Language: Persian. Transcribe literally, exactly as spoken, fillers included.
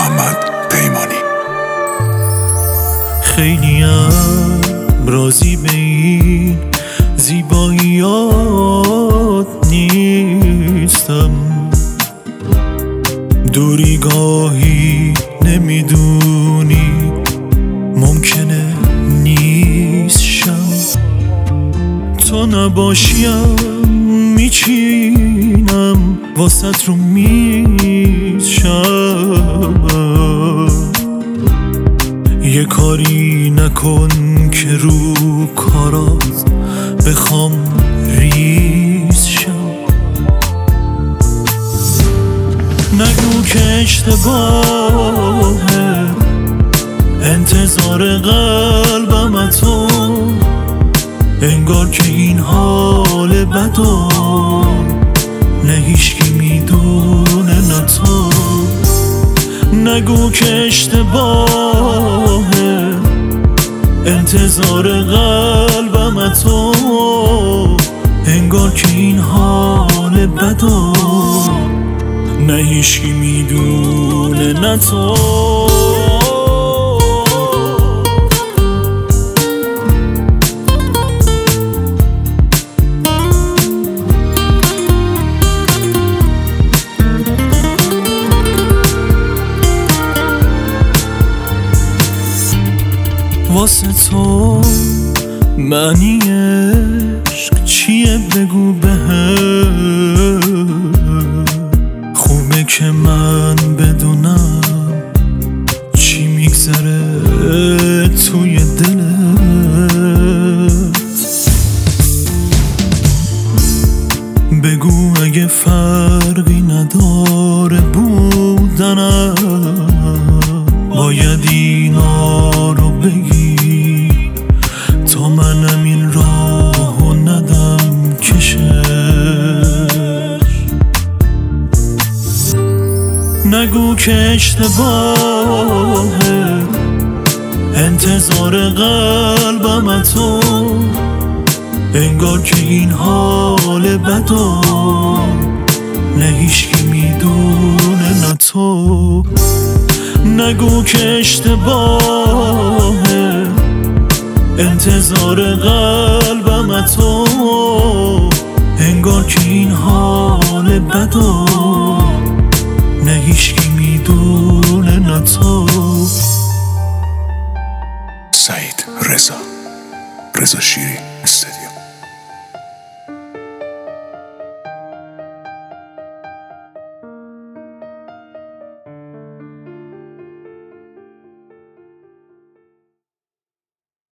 محمد پیمانی. خیلیم راضی به این زیباییات نیستم، دوری گاهی نمیدونی ممکنه نیست شم، تو نباشیم میچینم واسط رو میز شب، یه کاری نکن که رو کارات بخوام ریز شم، نگو که اشتباهه انتظار قلبم تو، انگار که این حال بدو نه هیچکی میدونه نه تو، نگو که اشتباهه انتظار قلبم تو، انگار که این حال بدو نه هیچکی میدونه نه تو. واسه تو معنی عشق چیه بگو بهم، خوبه که من بدونم چی میگذره توی دلت، بگو اگه فرقی نداره بودنم، باید اینا رو بگی تا منم این راهو ندم کشش، نگو که اشتباهه انتظار قلبم تو، انگار که این حال بدو نه هیچکی میدونه نه تو، نگو که اشتباهه انتظار قلبم تو، انگار که این حال بدو نه هیچکی میدونه نه تو. سعید رضا رضا شیری استودیو.